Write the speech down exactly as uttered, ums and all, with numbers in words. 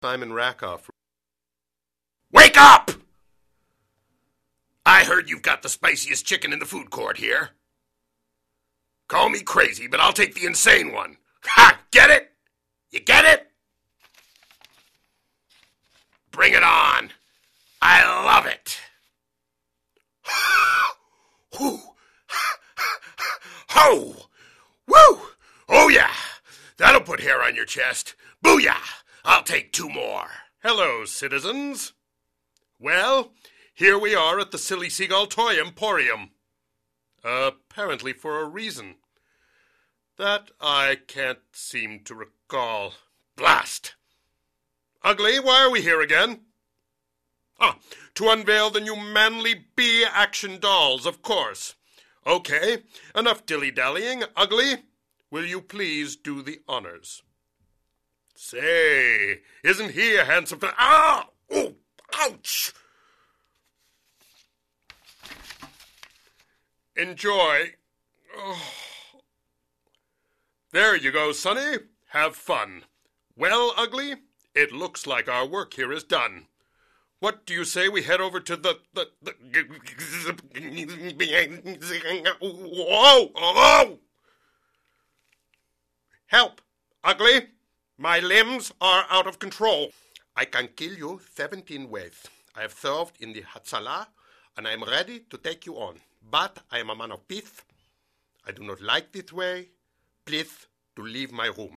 Simon Rakoff. Wake up! I heard you've got the spiciest chicken in the food court here. Call me crazy, but I'll take the insane one. Ha! Get it? You get it? Bring it on. I love it. Ho! Woo! Oh, yeah. That'll put hair on your chest. Booyah! I'll take two more. Hello, citizens. Well, here we are at the Silly Seagull Toy Emporium. Apparently for a reason that I can't seem to recall. Blast! Ugly, why are we here again? Ah, to unveil the new Manly Bee action dolls, of course. Okay, enough dilly-dallying. Ugly, will you please do the honors? Say, isn't he a handsome... Ah! Oh, ouch! Enjoy. Oh. There you go, Sonny. Have fun. Well, Ugly, it looks like our work here is done. What do you say we head over to the... the, the... Whoa! Oh! Help! Ugly! My limbs are out of control. I can kill you seventeen ways. I have served in the Hatzalah, and I am ready to take you on. But I am a man of peace. I do not like this way. Please to leave my room.